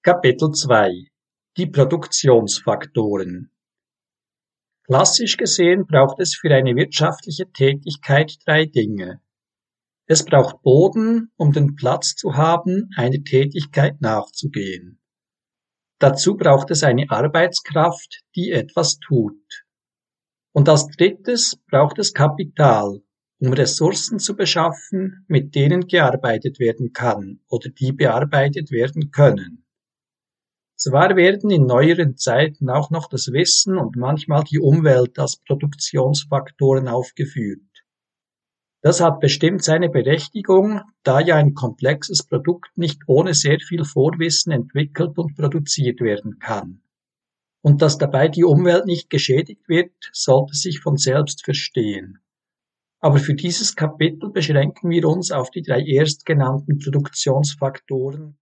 Kapitel 2: Die Produktionsfaktoren. Klassisch gesehen braucht es für eine wirtschaftliche Tätigkeit drei Dinge. Es braucht Boden, um den Platz zu haben, einer Tätigkeit nachzugehen. Dazu braucht es eine Arbeitskraft, die etwas tut. Und als drittes braucht es Kapital, um Ressourcen zu beschaffen, mit denen gearbeitet werden kann oder die bearbeitet werden können. Zwar werden in neueren Zeiten auch noch das Wissen und manchmal die Umwelt als Produktionsfaktoren aufgeführt. Das hat bestimmt seine Berechtigung, da ja ein komplexes Produkt nicht ohne sehr viel Vorwissen entwickelt und produziert werden kann. Und dass dabei die Umwelt nicht geschädigt wird, sollte sich von selbst verstehen. Aber für dieses Kapitel beschränken wir uns auf die drei erstgenannten Produktionsfaktoren